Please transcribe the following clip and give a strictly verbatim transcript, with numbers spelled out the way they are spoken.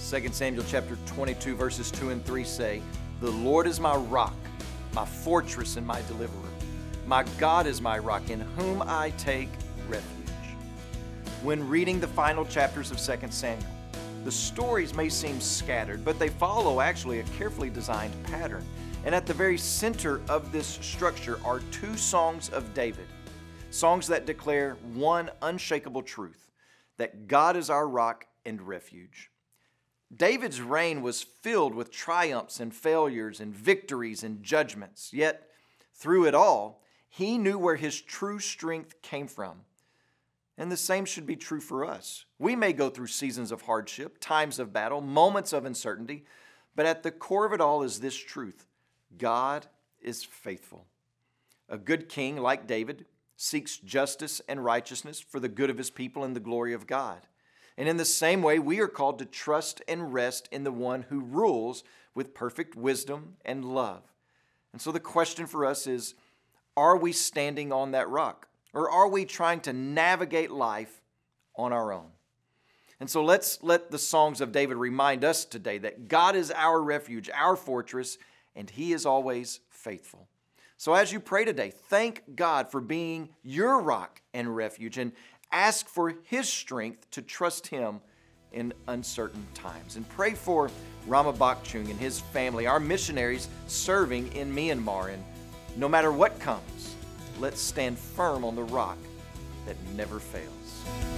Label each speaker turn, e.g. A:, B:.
A: Second Samuel chapter twenty-two, verses two and three say, "The Lord is my rock, my fortress and my deliverer. My God is my rock, in whom I take refuge." When reading the final chapters of Second Samuel, the stories may seem scattered, but they follow actually a carefully designed pattern. And at the very center of this structure are two songs of David, songs that declare one unshakable truth, that God is our rock and refuge. David's reign was filled with triumphs and failures and victories and judgments, yet through it all, he knew where his true strength came from. And the same should be true for us. We may go through seasons of hardship, times of battle, moments of uncertainty, but at the core of it all is this truth: God is faithful. A good king like David seeks justice and righteousness for the good of his people and the glory of God. And in the same way, we are called to trust and rest in the one who rules with perfect wisdom and love. And so the question for us is, are we standing on that rock? Or are we trying to navigate life on our own? And so let's let the songs of David remind us today that God is our refuge, our fortress, and He is always faithful. So as you pray today, thank God for being your rock and refuge, and ask for His strength to trust Him in uncertain times. And pray for Rama Bakchung and his family, our missionaries serving in Myanmar. And no matter what comes, let's stand firm on the rock that never fails.